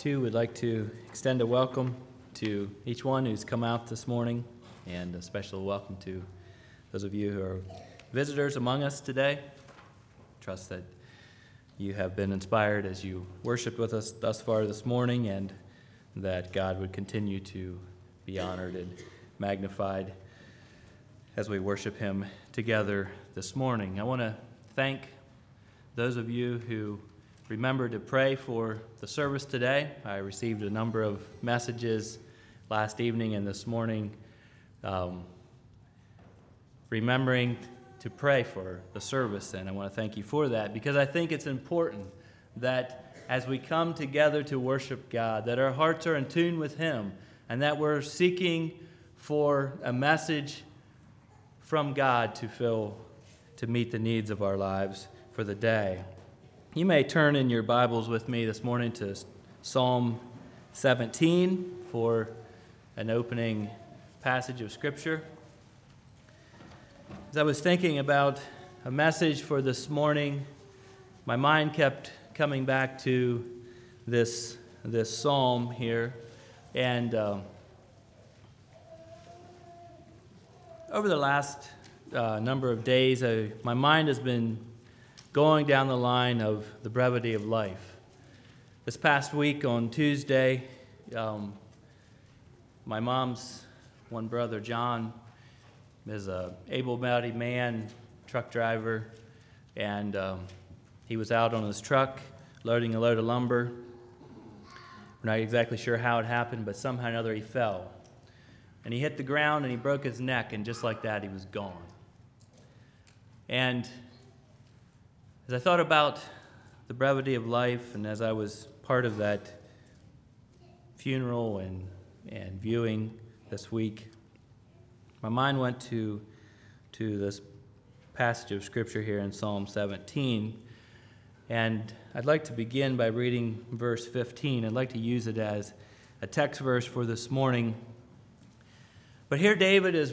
too, we'd like to extend a welcome to each one who's come out this morning, and a special welcome to those of you who are visitors among us today. Trust that you have been inspired as you worshiped with us thus far this morning, and that God would continue to be honored and magnified as we worship Him together this morning. I want to thank those of you who remember to pray for the service today. I received a number of messages last evening and this morning remembering to pray for the service, and I want to thank you for that, because I think it's important that as we come together to worship God, that our hearts are in tune with Him, and that we're seeking for a message from God to meet the needs of our lives for the day. You may turn in your Bibles with me this morning to Psalm 17 for an opening passage of Scripture. As I was thinking about a message for this morning, my mind kept coming back to this psalm here. And over the last number of days, my mind has been going down the line of the brevity of life. This past week on Tuesday, my mom's one brother, John, is an able-bodied man, truck driver, and he was out on his truck loading a load of lumber. We're not exactly sure how it happened, but somehow or another he fell. And he hit the ground and he broke his neck, and just like that, he was gone. And as I thought about the brevity of life, and as I was part of that funeral and viewing this week, my mind went to this passage of Scripture here in Psalm 17. And I'd like to begin by reading verse 15. I'd like to use it as a text verse for this morning. But here David is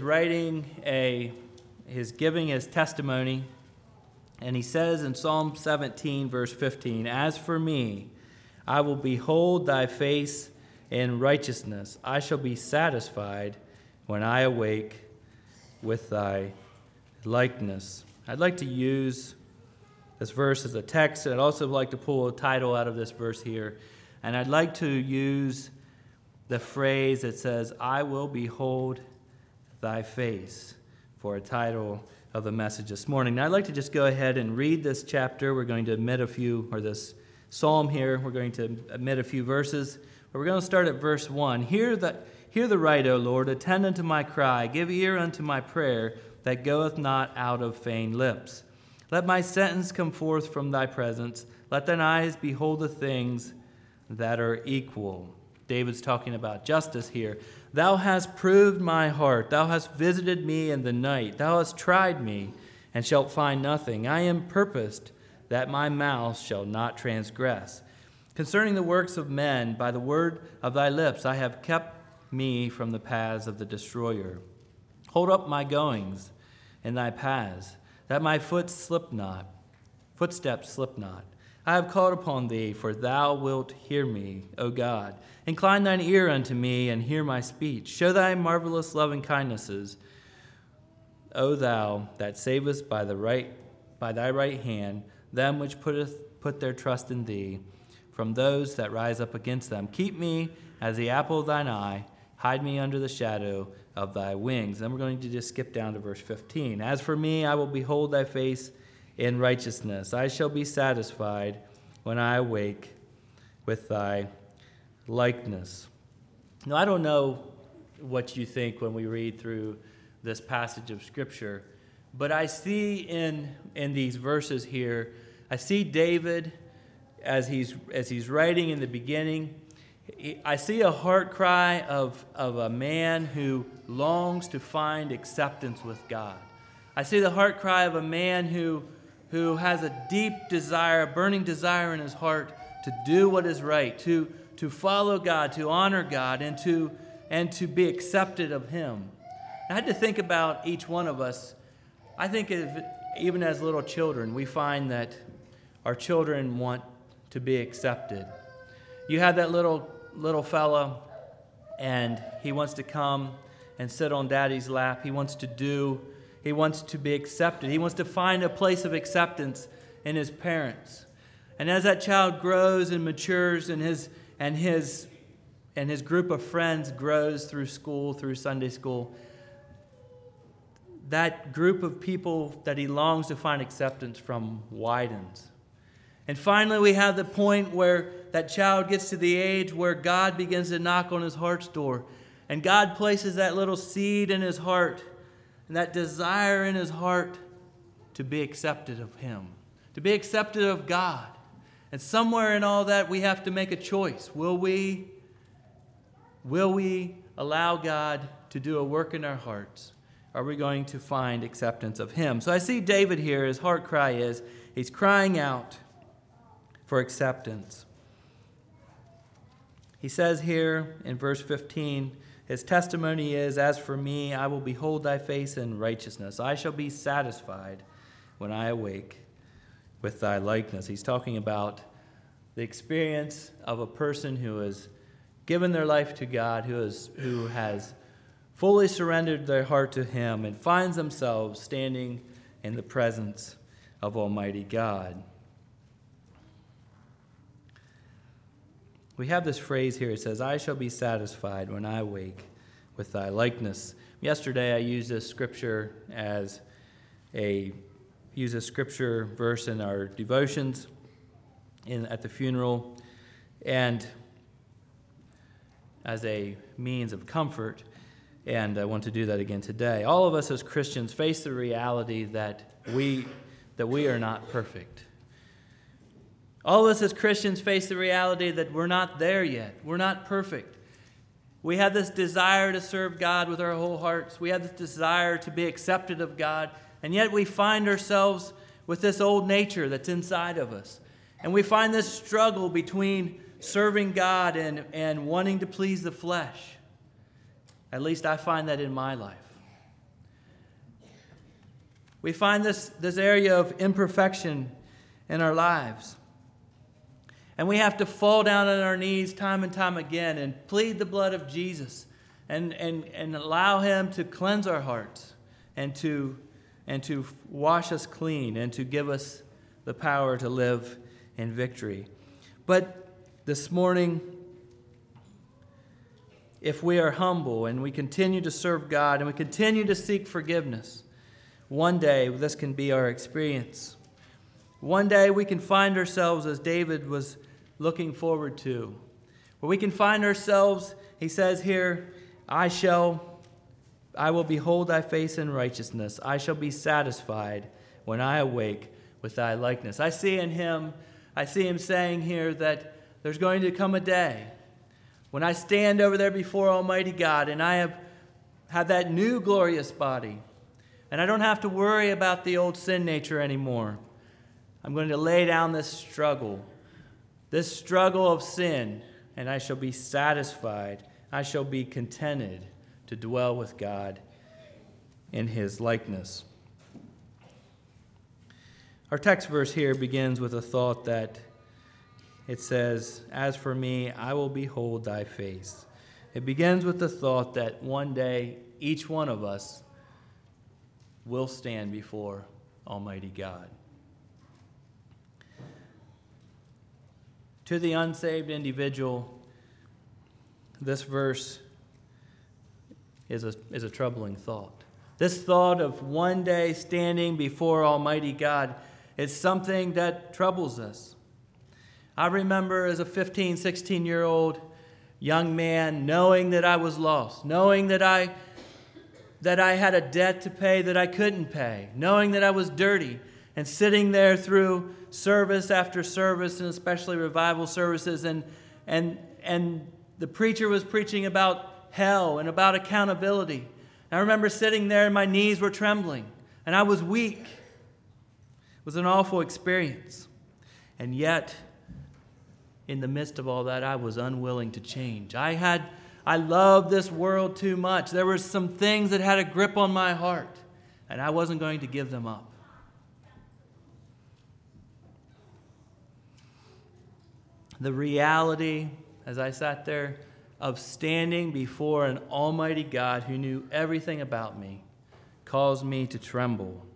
giving his testimony. And he says in Psalm 17, verse 15, "As for me, I will behold thy face in righteousness. I shall be satisfied when I awake with thy likeness." I'd like to use this verse as a text, and I'd also like to pull a title out of this verse here. And I'd like to use the phrase that says, "I will behold thy face," for a title of the message this morning. Now, I'd like to just go ahead and read this chapter. We're going to omit this psalm here. We're going to omit a few verses. But we're going to start at verse 1. Hear the right, O Lord, attend unto my cry. Give ear unto my prayer that goeth not out of feigned lips. Let my sentence come forth from thy presence. Let thine eyes behold the things that are equal. David's talking about justice here. Thou hast proved my heart. Thou hast visited me in the night. Thou hast tried me, and shalt find nothing. I am purposed that my mouth shall not transgress. Concerning the works of men, by the word of thy lips, I have kept me from the paths of the destroyer. Hold up my goings in thy paths, that my footsteps slip not. I have called upon thee, for thou wilt hear me, O God. Incline thine ear unto me, and hear my speech. Show thy marvelous loving kindnesses, O thou that savest by thy right hand them which put their trust in thee, from those that rise up against them. Keep me as the apple of thine eye. Hide me under the shadow of thy wings. Then we're going to just skip down to verse 15. As for me, I will behold thy face in righteousness. I shall be satisfied when I awake with thy likeness. Now, I don't know what you think when we read through this passage of Scripture, but I see in these verses here, I see David as he's writing in the beginning. I see a heart cry of a man who longs to find acceptance with God. I see the heart cry of a man who has a deep desire, a burning desire in his heart to do what is right, to follow God, to honor God, and to be accepted of Him. I had to think about each one of us. I think even as little children, we find that our children want to be accepted. You have that little fella, and he wants to come and sit on daddy's lap. He wants to be accepted. He wants to find a place of acceptance in his parents. And as that child grows and matures, and his group of friends grows through school, through Sunday school, that group of people that he longs to find acceptance from widens. And finally, we have the point where that child gets to the age where God begins to knock on his heart's door. And God places that little seed in his heart and that desire in his heart to be accepted of him, to be accepted of God. And somewhere in all that, we have to make a choice. Will we allow God to do a work in our hearts? Are we going to find acceptance of him? So I see David here, his heart cry is, he's crying out for acceptance. He says here in verse 15, his testimony is, as for me, I will behold thy face in righteousness. I shall be satisfied when I awake with thy likeness. He's talking about the experience of a person who has given their life to God, who has fully surrendered their heart to him and finds themselves standing in the presence of Almighty God. We have this phrase here. It says, I shall be satisfied when I awake with thy likeness. Yesterday I used this scripture scripture verse in our devotions at the funeral, and as a means of comfort. And I want to do that again today. All of us as Christians face the reality that we are not perfect. All of us as Christians face the reality that we're not there yet. We're not perfect. We have this desire to serve God with our whole hearts. We have this desire to be accepted of God. And yet we find ourselves with this old nature that's inside of us. And we find this struggle between serving God and wanting to please the flesh. At least I find that in my life. We find this area of imperfection in our lives. And we have to fall down on our knees time and time again and plead the blood of Jesus and allow him to cleanse our hearts and to wash us clean and to give us the power to live in victory. But this morning, if we are humble and we continue to serve God and we continue to seek forgiveness, one day this can be our experience. One day we can find ourselves, as David was looking forward to, where we can find ourselves, he says here, I will behold thy face in righteousness. I shall be satisfied when I awake with thy likeness. I see him saying here that there's going to come a day when I stand over there before Almighty God and I have that new glorious body, and I don't have to worry about the old sin nature anymore. I'm going to lay down this struggle of sin, and I shall be satisfied. I shall be contented to dwell with God in his likeness. Our text verse here begins with a thought that it says, as for me, I will behold thy face. It begins with the thought that one day each one of us will stand before Almighty God. To the unsaved individual, this verse is a troubling thought. This thought of one day standing before Almighty God is something that troubles us. I remember as a 15, 16-year-old young man knowing that I was lost, knowing that I had a debt to pay that I couldn't pay, knowing that I was dirty, and sitting there through service after service, and especially revival services, and the preacher was preaching about hell and about accountability. And I remember sitting there and my knees were trembling, and I was weak. It was an awful experience. And yet, in the midst of all that, I was unwilling to change. I loved this world too much. There were some things that had a grip on my heart, and I wasn't going to give them up. the reality, as I sat there, of standing before an almighty God who knew everything about me caused me to tremble.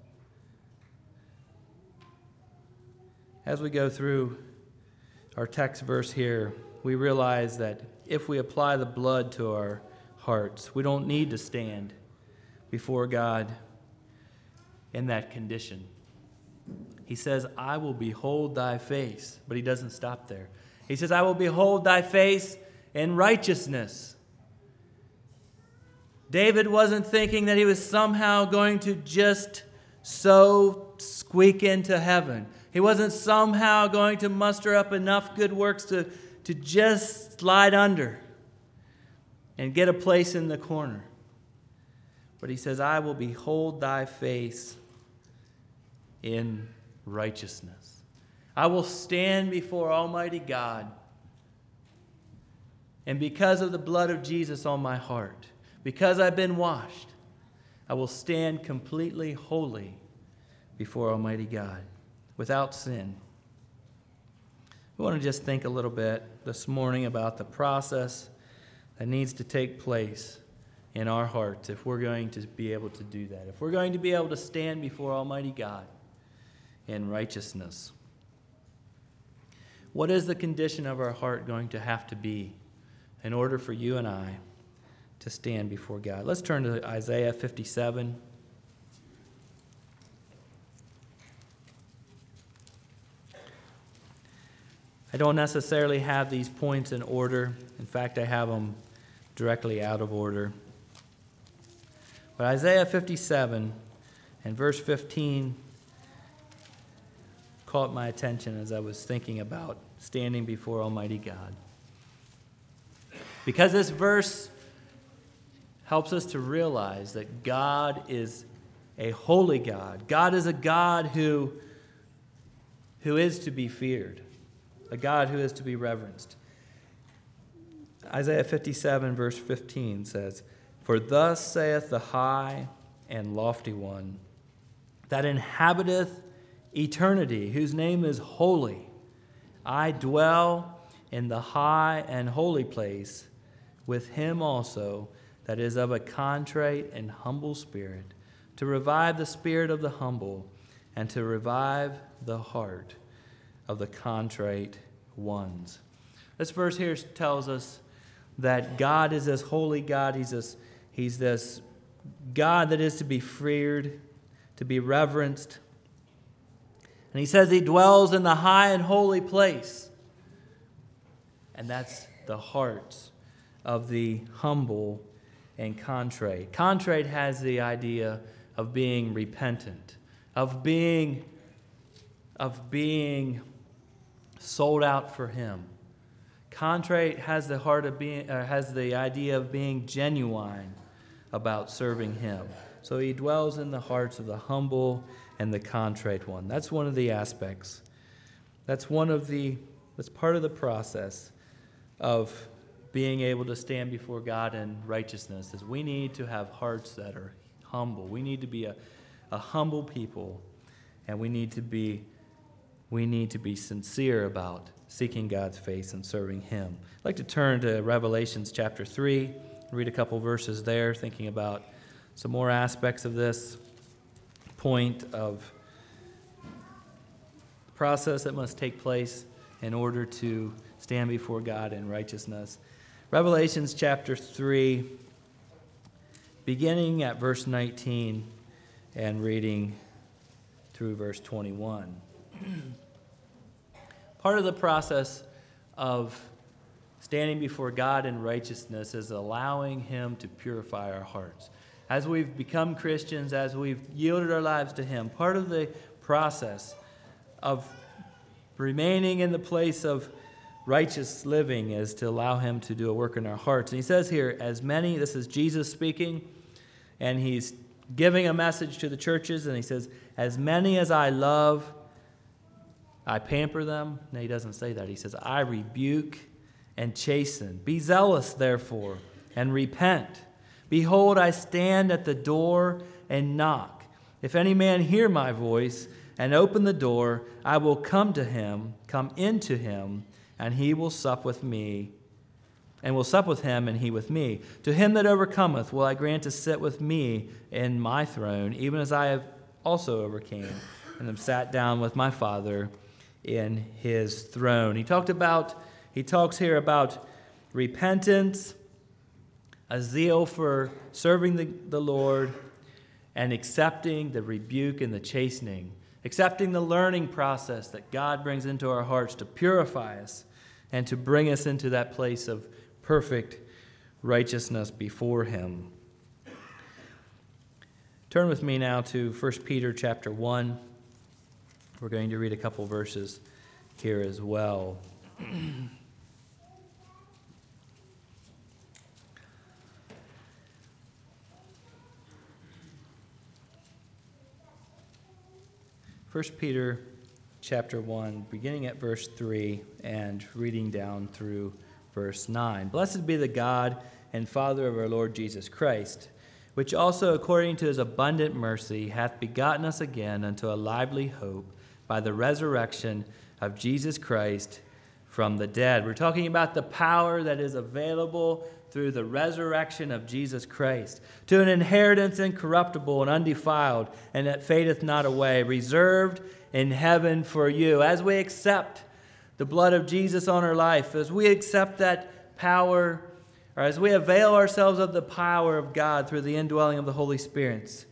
As we go through our text verse here, we realize that if we apply the blood to our hearts, we don't need to stand before God in that condition. He says, I will behold thy face, but he doesn't stop there. He says, I will behold thy face in righteousness. David wasn't thinking that he was somehow going to just so squeak into heaven. He wasn't somehow going to muster up enough good works to just slide under and get a place in the corner. But he says, I will behold thy face in righteousness. I will stand before Almighty God. And because of the blood of Jesus on my heart, because I've been washed, I will stand completely holy before Almighty God, without sin. We want to just think a little bit this morning about the process that needs to take place in our hearts if we're going to be able to do that, if we're going to be able to stand before Almighty God in righteousness. What is the condition of our heart going to have to be in order for you and I to stand before God? Let's turn to Isaiah 57. I don't necessarily have these points in order. In fact, I have them directly out of order. But Isaiah 57 and verse 15 caught my attention as I was thinking about standing before Almighty God. Because this verse helps us to realize that God is a holy God. God is a God who is to be feared, a God who is to be reverenced. Isaiah 57 verse 15 says, For thus saith the high and lofty one, that inhabiteth eternity, whose name is holy. I dwell in the high and holy place with him also that is of a contrite and humble spirit, to revive the spirit of the humble and to revive the heart of the contrite ones. This verse here tells us that God is this holy God. He's this God that is to be feared, to be reverenced. And he says he dwells in the high and holy place. And that's the hearts of the humble and contrite. Contrite has the idea of being repentant, of being sold out for him. Contrite has the heart of has the idea of being genuine about serving him. So he dwells in the hearts of the humble and the contrite one. That's one of the aspects. That's part of the process of being able to stand before God in righteousness, is we need to have hearts that are humble. We need to be a humble people, and we need to be sincere about seeking God's face and serving him. I'd like to turn to Revelations chapter 3, read a couple verses there, thinking about some more aspects of this point of process that must take place in order to stand before God in righteousness. Revelations chapter 3, beginning at verse 19 and reading through verse 21. Part of the process of standing before God in righteousness is allowing him to purify our hearts. As we've become Christians, as we've yielded our lives to him, part of the process of remaining in the place of righteous living is to allow him to do a work in our hearts. And he says here, as many, this is Jesus speaking, and he's giving a message to the churches, and he says, as many as I love, I pamper them. No, he doesn't say that. He says, I rebuke and chasten. Be zealous, therefore, and repent. Behold, I stand at the door and knock. If any man hear my voice and open the door, I will come into him, and he will sup with me, and will sup with him, and he with me. To him that overcometh will I grant to sit with me in my throne, even as I have also overcame, and am sat down with my Father in his throne. He talks here about repentance, a zeal for serving the Lord, and accepting the rebuke and the chastening, accepting the learning process that God brings into our hearts to purify us and to bring us into that place of perfect righteousness before him. Turn with me now to 1 Peter chapter 1. We're going to read a couple verses here as well. 1 Peter chapter 1, beginning at verse 3 and reading down through verse 9. Blessed be the God and Father of our Lord Jesus Christ, which also according to his abundant mercy hath begotten us again unto a lively hope by the resurrection of Jesus Christ from the dead. We're talking about the power that is available through the resurrection of Jesus Christ, to an inheritance incorruptible and undefiled, and that fadeth not away, reserved in heaven for you. As we accept the blood of Jesus on our life, as we accept that power, or as we avail ourselves of the power of God through the indwelling of the Holy Spirit,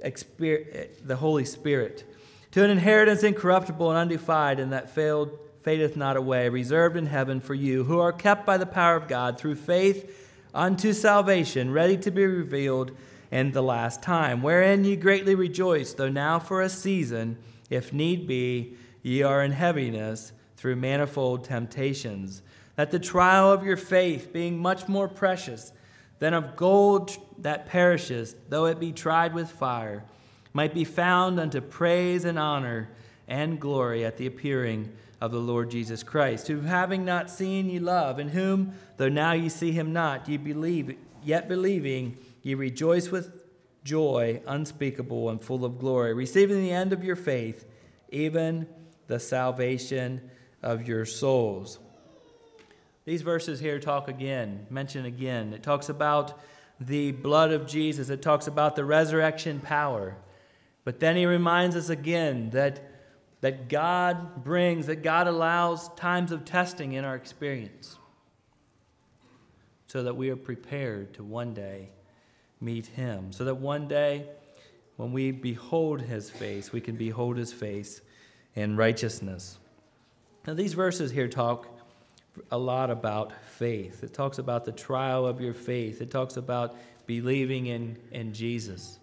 to an inheritance incorruptible and undefiled, and that fadeth not away, reserved in heaven for you, who are kept by the power of God through faith unto salvation, ready to be revealed in the last time, wherein ye greatly rejoice, though now for a season, if need be, ye are in heaviness through manifold temptations, that the trial of your faith, being much more precious than of gold that perishes, though it be tried with fire, might be found unto praise and honor and glory at the appearing of the Lord Jesus Christ, who having not seen ye love, in whom, though now ye see him not, ye believe, yet believing, ye rejoice with joy unspeakable and full of glory, receiving the end of your faith, even the salvation of your souls. These verses here mention again. It talks about the blood of Jesus. It talks about the resurrection power. But then he reminds us again that God allows times of testing in our experience so that we are prepared to one day meet him. So that one day when we behold his face, we can behold his face in righteousness. Now these verses here talk a lot about faith. It talks about the trial of your faith. It talks about believing in Jesus.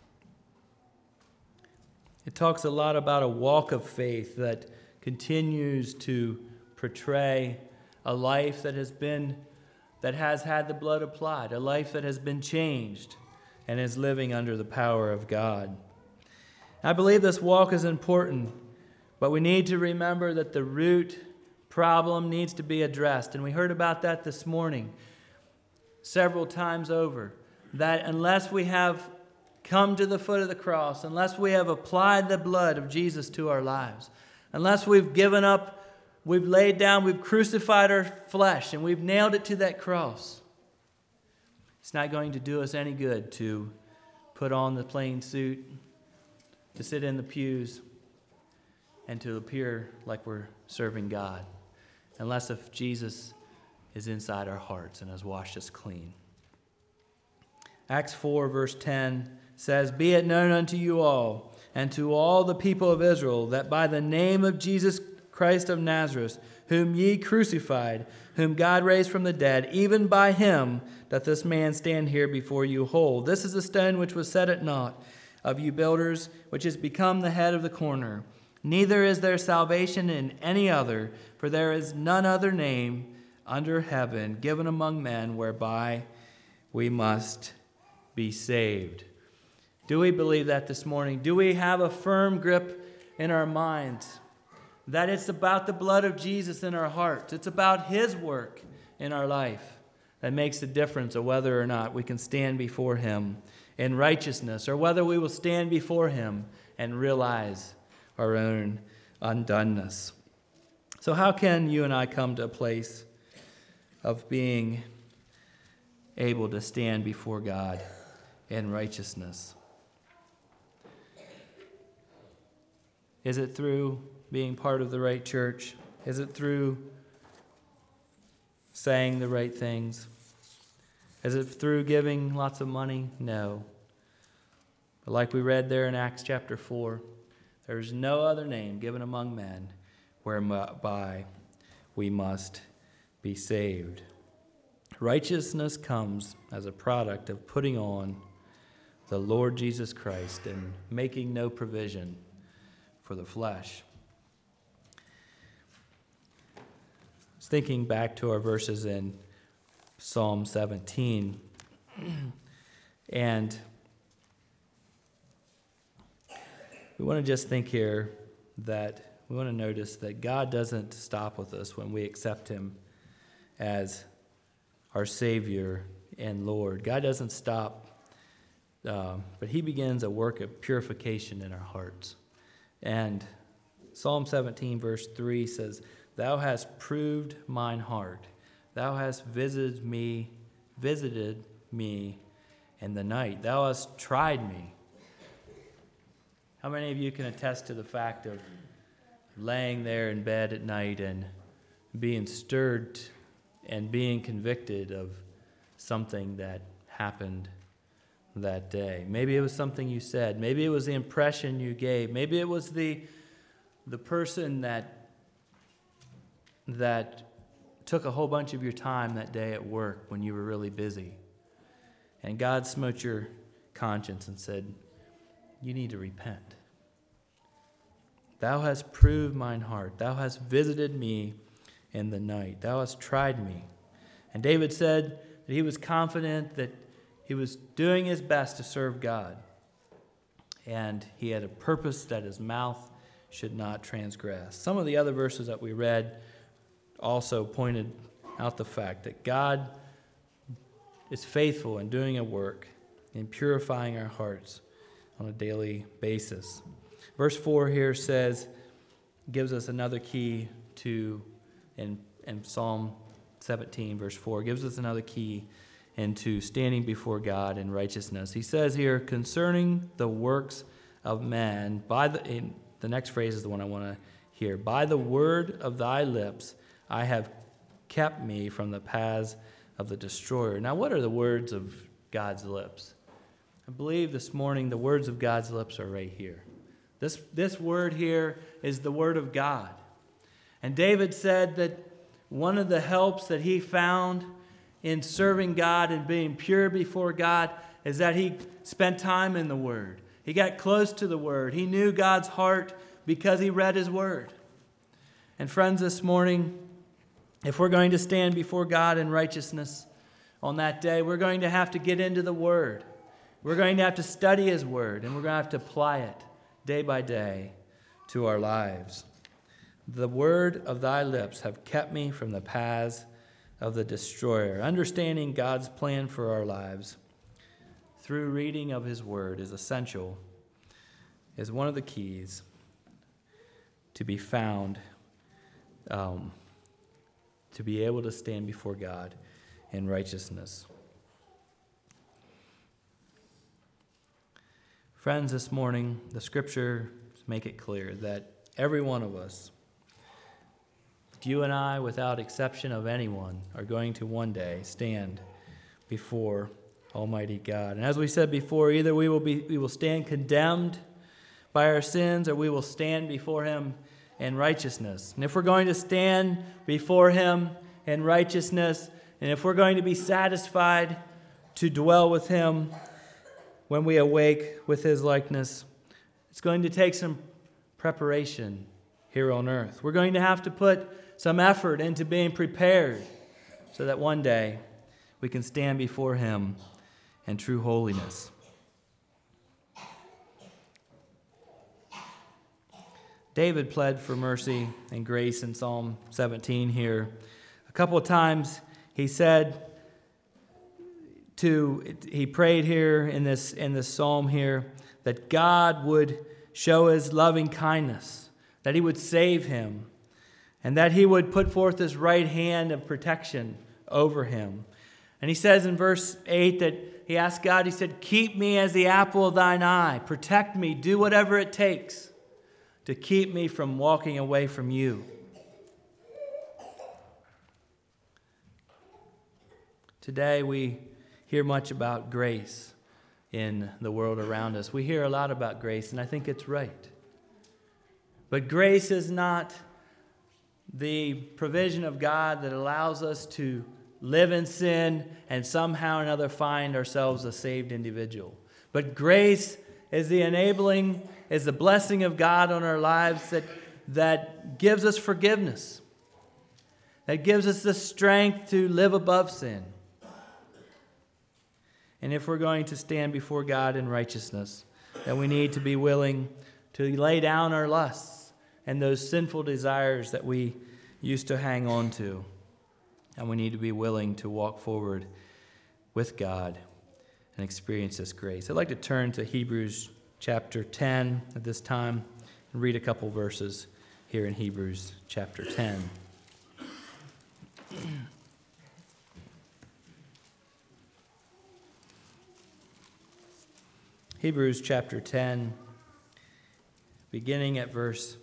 It talks a lot about a walk of faith that continues to portray a life that has had the blood applied, a life that has been changed and is living under the power of God. I believe this walk is important, but we need to remember that the root problem needs to be addressed. And we heard about that this morning several times over, that unless we have come to the foot of the cross, unless we have applied the blood of Jesus to our lives, unless we've given up, we've laid down, we've crucified our flesh, and we've nailed it to that cross, it's not going to do us any good to put on the plain suit, to sit in the pews, and to appear like we're serving God, unless if Jesus is inside our hearts and has washed us clean. Acts 4, verse 10 says, Be it known unto you all, and to all the people of Israel, that by the name of Jesus Christ of Nazareth, whom ye crucified, whom God raised from the dead, even by him doth this man stand here before you whole. This is the stone which was set at naught of you builders, which is become the head of the corner. Neither is there salvation in any other, for there is none other name under heaven given among men whereby we must be saved. Do we believe that this morning? Do we have a firm grip in our minds that it's about the blood of Jesus in our hearts? It's about his work in our life that makes the difference of whether or not we can stand before him in righteousness, or whether we will stand before him and realize our own undoneness. So how can you and I come to a place of being able to stand before God in righteousness? Is it through being part of the right church? Is it through saying the right things? Is it through giving lots of money? No. But like we read there in Acts chapter 4, there is no other name given among men whereby we must be saved. Righteousness comes as a product of putting on the Lord Jesus Christ and making no provision for the flesh. I was thinking back to our verses in Psalm 17, and we want to just think here that we want to notice that God doesn't stop with us when we accept Him as our Savior and Lord. God doesn't stop, but He begins a work of purification in our hearts. And Psalm 17 verse 3 says, "Thou hast proved mine heart. Thou hast visited me in the night. Thou hast tried me." How many of you can attest to the fact of laying there in bed at night and being stirred and being convicted of something that happened that day? Maybe it was something you said. Maybe it was the impression you gave. Maybe it was the person that took a whole bunch of your time that day at work when you were really busy. And God smote your conscience and said, "You need to repent. Thou hast proved mine heart. Thou hast visited me in the night. Thou hast tried me." And David said that he was confident that he was doing his best to serve God. And he had a purpose that his mouth should not transgress. Some of the other verses that we read also pointed out the fact that God is faithful in doing a work in purifying our hearts on a daily basis. Verse 4 here gives us another key to, in Psalm 17, verse 4, gives us another key into standing before God in righteousness. He says here, "Concerning the works of men," the next phrase is the one I want to hear, "by the word of thy lips I have kept me from the paths of the destroyer." Now, what are the words of God's lips? I believe this morning the words of God's lips are right here. This word here is the word of God. And David said that one of the helps that he found in serving God and being pure before God is that he spent time in the Word. He got close to the Word. He knew God's heart because he read His Word. And friends, this morning, if we're going to stand before God in righteousness on that day, we're going to have to get into the Word. We're going to have to study His Word, and we're going to have to apply it day by day to our lives. "The word of thy lips have kept me from the paths of the destroyer." Understanding God's plan for our lives through reading of His Word is essential, is one of the keys to be found, to be able to stand before God in righteousness. Friends, this morning, the Scriptures make it clear that every one of us, you and I, without exception of anyone, are going to one day stand before Almighty God. And as we said before, either we will stand condemned by our sins, or we will stand before Him in righteousness. And if we're going to stand before Him in righteousness, and if we're going to be satisfied to dwell with Him when we awake with His likeness, it's going to take some preparation here on earth. We're going to have to put some effort into being prepared so that one day we can stand before Him in true holiness. David pled for mercy and grace in Psalm 17 here. A couple of times he prayed here in this psalm here that God would show His loving kindness, that He would save him. and that he would put forth his right hand of protection over him. And he says in verse 8 that he asked God, he said, keep me as the apple of thine eye. Protect me. Do whatever it takes to keep me from walking away from you. Today we hear much about grace in the world around us. We hear a lot about grace, and I think it's right. But grace is not the provision of God that allows us to live in sin and somehow or another find ourselves a saved individual. But grace is the enabling, is the blessing of God on our lives that gives us forgiveness, that gives us the strength to live above sin. And if we're going to stand before God in righteousness, then we need to be willing to lay down our lusts and those sinful desires that we used to hang on to. And we need to be willing to walk forward with God and experience this grace. I'd like to turn to Hebrews chapter 10 at this time and read a couple verses here in Hebrews chapter 10. Hebrews chapter 10, beginning at verse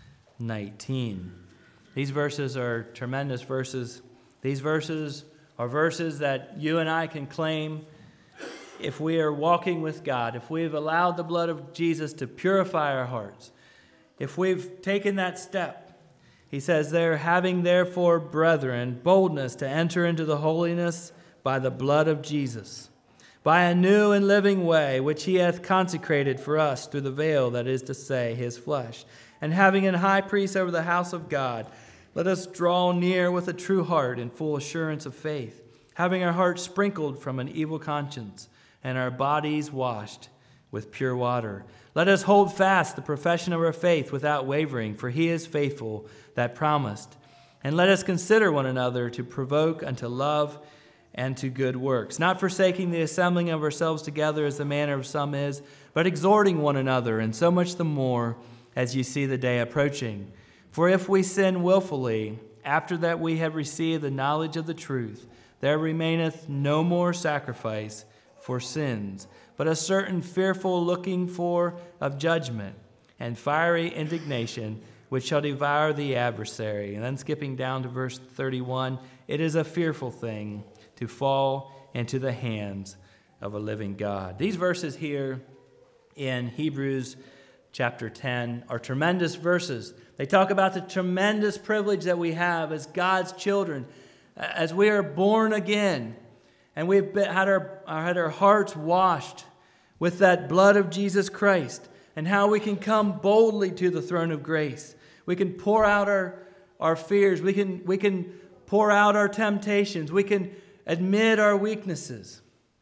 19. These verses are tremendous verses. These verses are verses that you and I can claim if we are walking with God, if we've allowed the blood of Jesus to purify our hearts, if we've taken that step. He says there, having therefore, brethren, boldness to enter into the holiness by the blood of Jesus, by a new and living way, which he hath consecrated for us through the veil, that is to say, his flesh. And having an high priest over the house of God, let us draw near with a true heart and full assurance of faith, having our hearts sprinkled from an evil conscience and our bodies washed with pure water. Let us hold fast the profession of our faith without wavering, for he is faithful that promised. And let us consider one another to provoke unto love and to good works, not forsaking the assembling of ourselves together as the manner of some is, but exhorting one another, and so much the more as you see the day approaching. For if we sin willfully, after that we have received the knowledge of the truth, there remaineth no more sacrifice for sins, but a certain fearful looking for of judgment and fiery indignation, which shall devour the adversary. And then skipping down to verse 31, it is a fearful thing to fall into the hands of a living God. These verses here in Hebrews chapter 10 are tremendous verses. They talk about the tremendous privilege that we have as God's children, as we are born again, and we've had our hearts washed with that blood of Jesus Christ, and how we can come boldly to the throne of grace. We can pour out our fears. We can pour out our temptations. We can admit our weaknesses.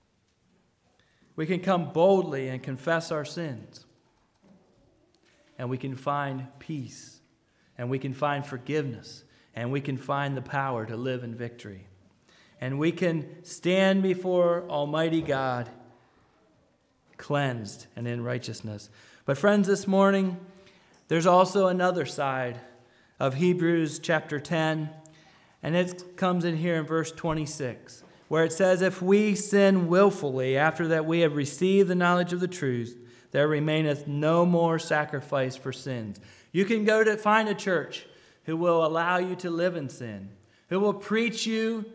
We can come boldly and confess our sins. And we can find peace. And we can find forgiveness. And we can find the power to live in victory. And we can stand before Almighty God cleansed and in righteousness. But friends, this morning, there's also another side of Hebrews chapter 10. And it comes in here in verse 26, where it says, if we sin willfully, after that we have received the knowledge of the truth, there remaineth no more sacrifice for sins. You can go to find a church who will allow you to live in sin, who will preach you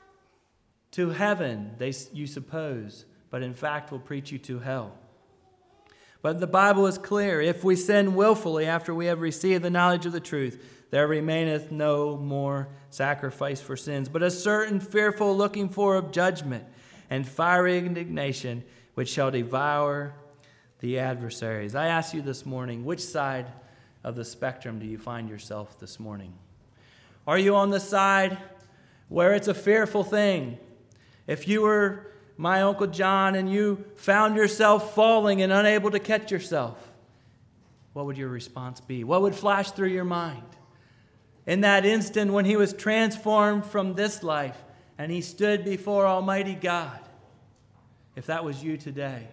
to heaven, you suppose, but in fact will preach you to hell. But the Bible is clear. If we sin willfully after we have received the knowledge of the truth, there remaineth no more sacrifice for sins, but a certain fearful looking for of judgment and fiery indignation, which shall devour the adversaries. I ask you this morning, which side of the spectrum do you find yourself this morning? Are you on the side where it's a fearful thing? If you were my Uncle John and you found yourself falling and unable to catch yourself, what would your response be? What would flash through your mind? In that instant when he was transformed from this life and he stood before Almighty God, if that was you today,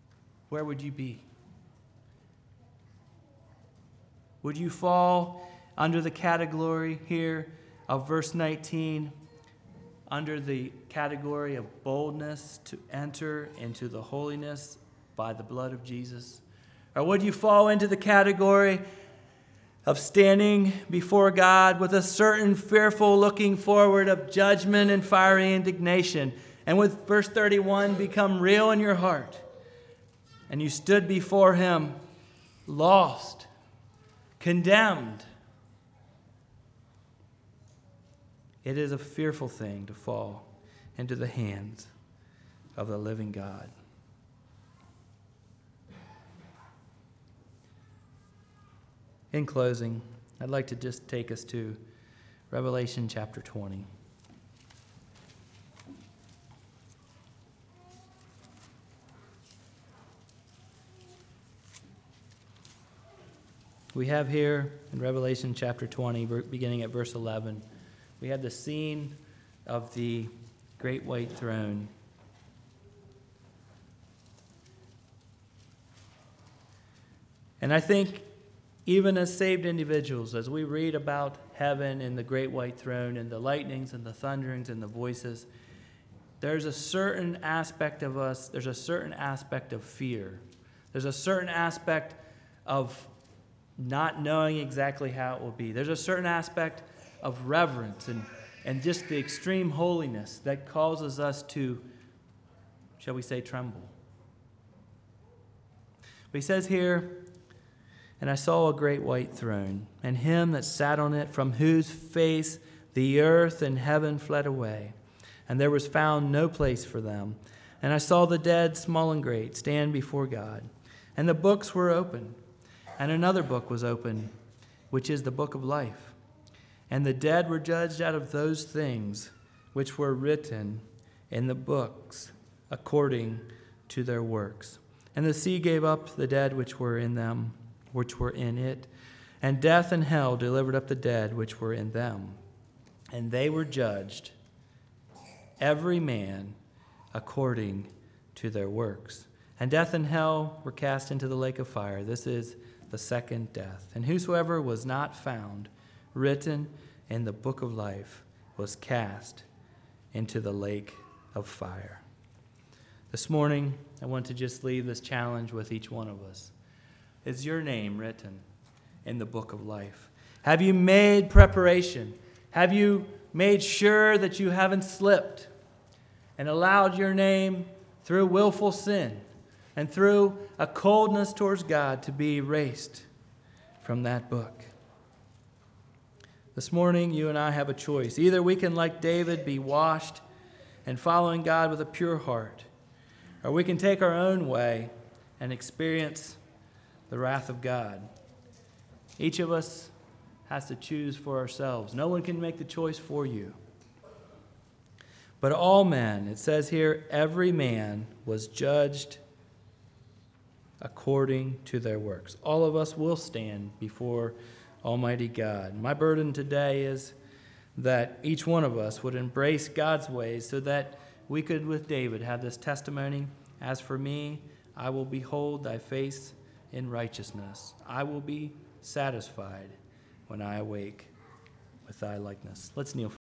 where would you be? Would you fall under the category here of verse 19, under the category of boldness to enter into the holiness by the blood of Jesus? Or would you fall into the category of standing before God with a certain fearful looking forward of judgment and fiery indignation, and with verse 31 become real in your heart, and you stood before him lost, condemned? It is a fearful thing to fall into the hands of the living God. In closing, I'd like to just take us to Revelation chapter 20. We have here in Revelation chapter 20, beginning at verse 11, we have the scene of the great white throne. And I think even as saved individuals, as we read about heaven and the great white throne and the lightnings and the thunderings and the voices, there's a certain aspect of us, there's a certain aspect of fear. There's a certain aspect of not knowing exactly how it will be. There's a certain aspect of reverence and just the extreme holiness that causes us to, shall we say, tremble. But he says here, and I saw a great white throne, and him that sat on it, from whose face the earth and heaven fled away, and there was found no place for them. And I saw the dead, small and great, stand before God. And the books were opened, and another book was opened, which is the book of life. And the dead were judged out of those things which were written in the books according to their works. And the sea gave up the dead which were in them, which were in it, and death and hell delivered up the dead which were in them. And they were judged, every man according to their works. And death and hell were cast into the lake of fire. This is the second death. And whosoever was not found written in the book of life was cast into the lake of fire. This morning, I want to just leave this challenge with each one of us. Is your name written in the book of life? Have you made preparation? Have you made sure that you haven't slipped and allowed your name through willful sin and through a coldness towards God to be erased from that book? This morning, you and I have a choice. Either we can, like David, be washed and following God with a pure heart, or we can take our own way and experience the wrath of God. Each of us has to choose for ourselves. No one can make the choice for you. But all men, it says here, every man was judged according to their works. All of us will stand before Almighty God. My burden today is that each one of us would embrace God's ways so that we could, with David, have this testimony. As for me, I will behold thy face in righteousness. I will be satisfied when I awake with thy likeness. Let's kneel.